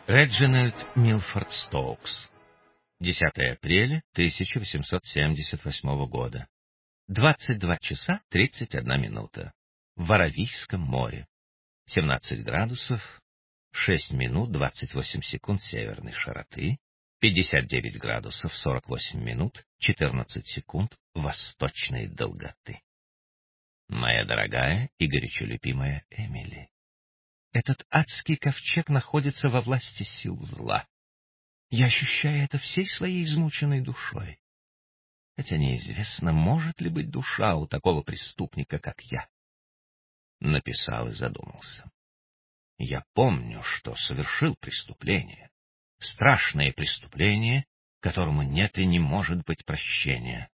Реджинальд Милфорд Стоукс. 10 апреля 1878 года. 22 часа 31 минута. В Аравийском море. 17 градусов, 6 минут 28 секунд северной широты, 59 градусов 48 минут 14 секунд восточной долготы. Моя дорогая и горячо любимая Эмили, этот адский ковчег находится во власти сил зла. Я ощущаю это всей своей измученной душой. Хотя неизвестно, может ли быть душа у такого преступника, как я. Написал и задумался. Я помню, что совершил преступление. Страшное преступление, которому нет и не может быть прощения.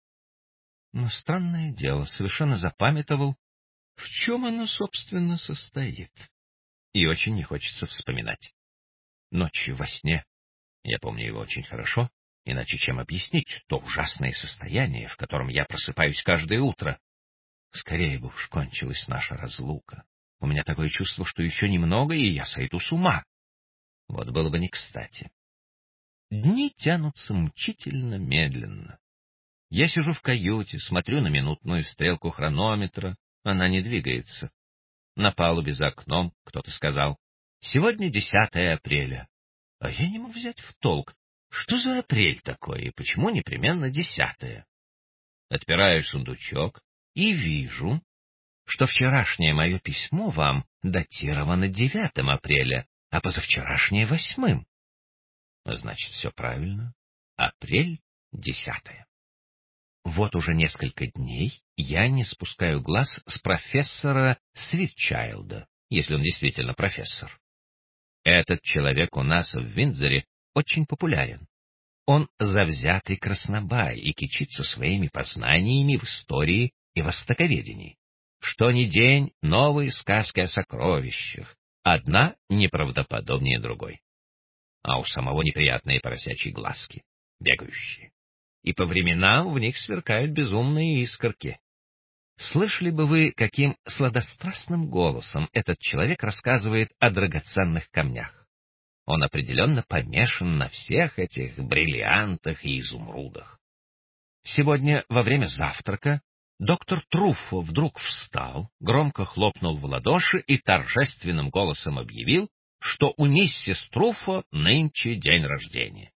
Но странное дело, совершенно запамятовал, в чем оно, собственно, состоит. И очень не хочется вспоминать. Ночью во сне, я помню его очень хорошо, иначе чем объяснить то ужасное состояние, в котором я просыпаюсь каждое утро. Скорее бы уж кончилась наша разлука. У меня такое чувство, что еще немного, и я сойду с ума. Вот было бы не кстати. Дни тянутся мучительно медленно. Я сижу в каюте, смотрю на минутную стрелку хронометра, она не двигается. На палубе за окном кто-то сказал: «Сегодня 10 апреля». А я не мог взять в толк, что за апрель такой и почему непременно 10-е. Отпираю сундучок и вижу, что вчерашнее мое письмо вам датировано 9 апреля, а позавчерашнее 8. Значит, все правильно. Апрель 10. Вот уже несколько дней я не спускаю глаз с профессора Свитчайлда, если он действительно профессор. Этот человек у нас в Виндзоре очень популярен. Он завзятый краснобай и кичится своими познаниями в истории и востоковедении. Что ни день новые сказки о сокровищах, одна неправдоподобнее другой. А у самого неприятные поросячьи глазки, бегающие. И по временам в них сверкают безумные искорки. Слышали бы вы, каким сладострастным голосом этот человек рассказывает о драгоценных камнях. Он определенно помешан на всех этих бриллиантах и изумрудах. Сегодня во время завтрака доктор Труффо вдруг встал, громко хлопнул в ладоши и торжественным голосом объявил, что у миссис Труффо нынче день рождения.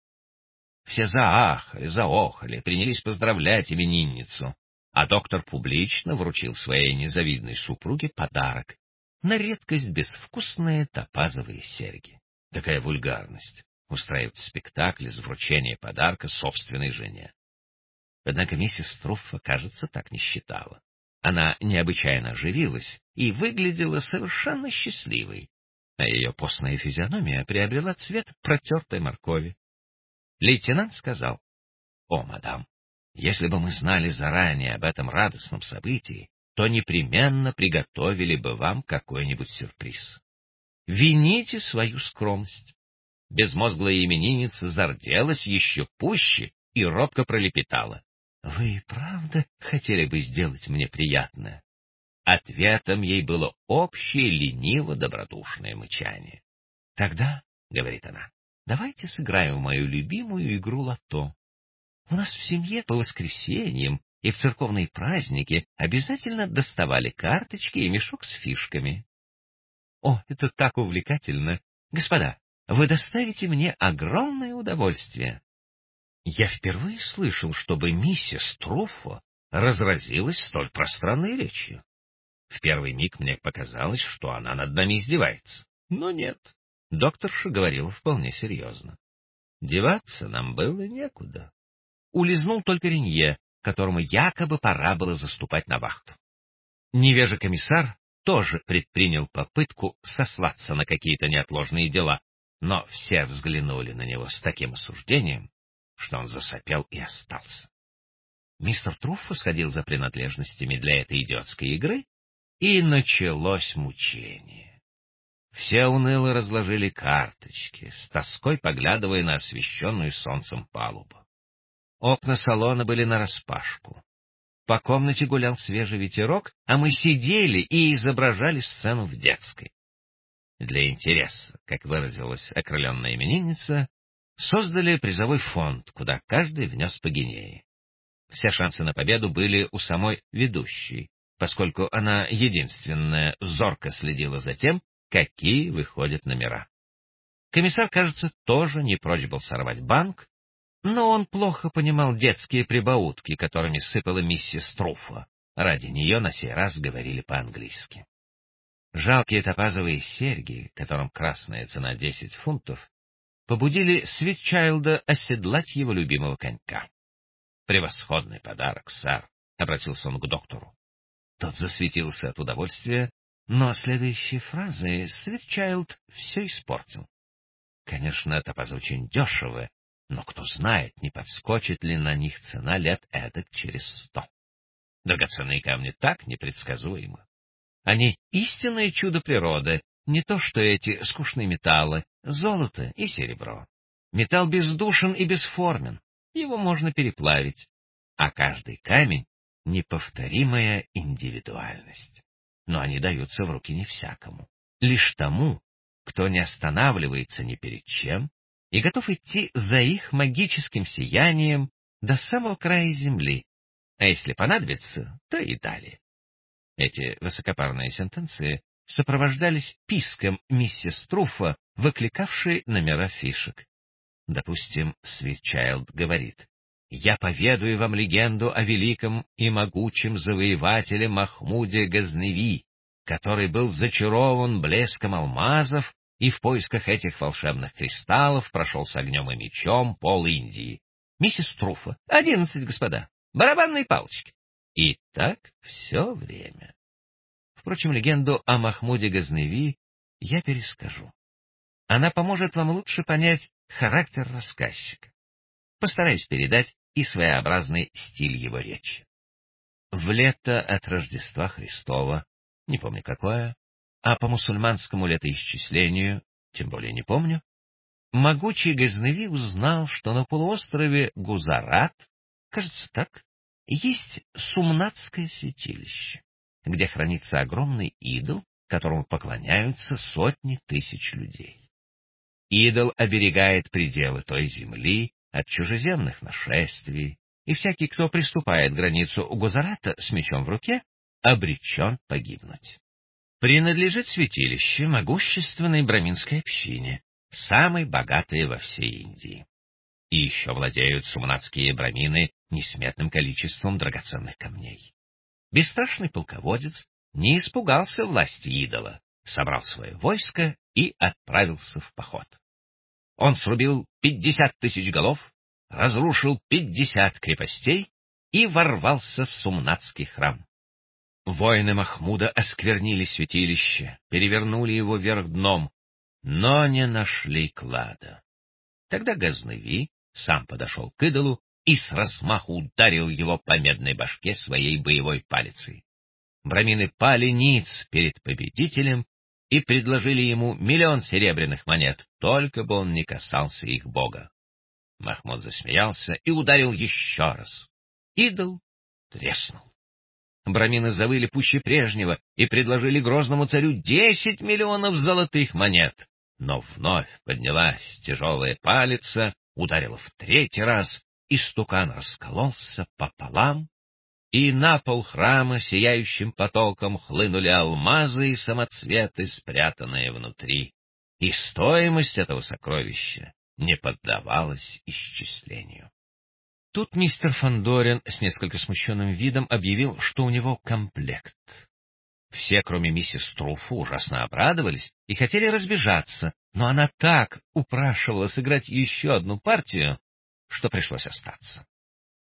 Все заахали, заохали, принялись поздравлять именинницу, а доктор публично вручил своей незавидной супруге подарок — на редкость безвкусные топазовые серьги. Такая вульгарность — устраивать спектакль из вручения подарка собственной жене. Однако миссис Труффо, кажется, так не считала. Она необычайно оживилась и выглядела совершенно счастливой, а ее постная физиономия приобрела цвет протертой моркови. Лейтенант сказал: «О, мадам, если бы мы знали заранее об этом радостном событии, то непременно приготовили бы вам какой-нибудь сюрприз. Вините свою скромность». Безмозглая именинница зарделась еще пуще и робко пролепетала: «Вы и правда хотели бы сделать мне приятное?» Ответом ей было общее лениво-добродушное мычание. «Тогда, — говорит она, — давайте сыграем в мою любимую игру лото. У нас в семье по воскресеньям и в церковные праздники обязательно доставали карточки и мешок с фишками. О, это так увлекательно! Господа, вы доставите мне огромное удовольствие». Я впервые слышал, чтобы миссис Труффо разразилась столь пространной речью. В первый миг мне показалось, что она над нами издевается. Но нет, докторша говорила вполне серьезно. Деваться нам было некуда. Улизнул только Ренье, которому якобы пора было заступать на вахту. Невежий комиссар тоже предпринял попытку сослаться на какие-то неотложные дела, но все взглянули на него с таким осуждением, что он засопел и остался. Мистер Труффо сходил за принадлежностями для этой идиотской игры, и началось мучение. Все уныло разложили карточки, с тоской поглядывая на освещенную солнцем палубу. Окна салона были нараспашку. По комнате гулял свежий ветерок, а мы сидели и изображали сцену в детской. для интереса, как выразилась окрыленная именинница, создали призовой фонд, куда каждый внес по гинее. Все шансы на победу были у самой ведущей, поскольку она единственная зорко следила за тем, какие выходят номера. Комиссар, кажется, тоже не прочь был сорвать банк, но он плохо понимал детские прибаутки, которыми сыпала миссис Труффо. Ради нее на сей раз говорили по-английски. Жалкие топазовые серьги, которым красная цена 10 фунтов, побудили Свитчайлда оседлать его любимого конька. «Превосходный подарок, сэр», — обратился он к доктору. Тот засветился от удовольствия, но следующие фразы Свитчайлд все испортил. Конечно, топазы очень дешевы, но кто знает, не подскочит ли на них цена лет эдак через 100. Драгоценные камни так непредсказуемы. Они истинное чудо природы, не то что эти скучные металлы, золото и серебро. Металл бездушен и бесформен, его можно переплавить, а каждый камень — неповторимая индивидуальность. Но они даются в руки не всякому, лишь тому, кто не останавливается ни перед чем и готов идти за их магическим сиянием до самого края земли, а если понадобится, то и далее. Эти высокопарные сентенции сопровождались писком миссис Труффо, выкликавшей номера фишек. Допустим, Свитчайлд говорит: «Я поведаю вам легенду о великом и могучем завоевателе Махмуде Газневи, который был зачарован блеском алмазов и в поисках этих волшебных кристаллов прошел с огнем и мечом пол Индии. Миссис Труффо, 11, господа, барабанные палочки». И так все время. Впрочем, легенду о Махмуде Газневи я перескажу. Она поможет вам лучше понять характер рассказчика. Постараюсь передать и своеобразный стиль его речи. В лето от Рождества Христова, не помню какое, а по мусульманскому летоисчислению, тем более не помню, могучий Газневи узнал, что на полуострове Гузарат, кажется так, есть Сумнатское святилище, где хранится огромный идол, которому поклоняются сотни тысяч людей. Идол оберегает пределы той земли от чужеземных нашествий, и всякий, кто приступает к границу Гузарата с мечом в руке, обречен погибнуть. Принадлежит святилище могущественной браминской общине, самой богатой во всей Индии. И еще владеют сумнатские брамины несметным количеством драгоценных камней. Бесстрашный полководец не испугался власти идола, собрал свое войско и отправился в поход. Он срубил 50 тысяч голов, разрушил 50 крепостей и ворвался в Сумнатский храм. Воины Махмуда осквернили святилище, перевернули его вверх дном, но не нашли клада. Тогда Газневи сам подошел к идолу и с размаху ударил его по медной башке своей боевой палицей. Брамины пали ниц перед победителем и предложили ему 1 000 000 серебряных монет, только бы он не касался их бога. Махмуд засмеялся и ударил еще раз. Идол треснул. Брамины завыли пуще прежнего и предложили грозному царю 10 миллионов золотых монет. Но вновь поднялась тяжелая палица, ударила в 3-й раз, истукан раскололся пополам, и на пол храма сияющим потоком хлынули алмазы и самоцветы, спрятанные внутри. И стоимость этого сокровища не поддавалась исчислению. Тут мистер Фандорин с несколько смущенным видом объявил, что у него комплект. Все, кроме миссис Труффо, ужасно обрадовались и хотели разбежаться, но она так упрашивала сыграть еще одну партию, что пришлось остаться.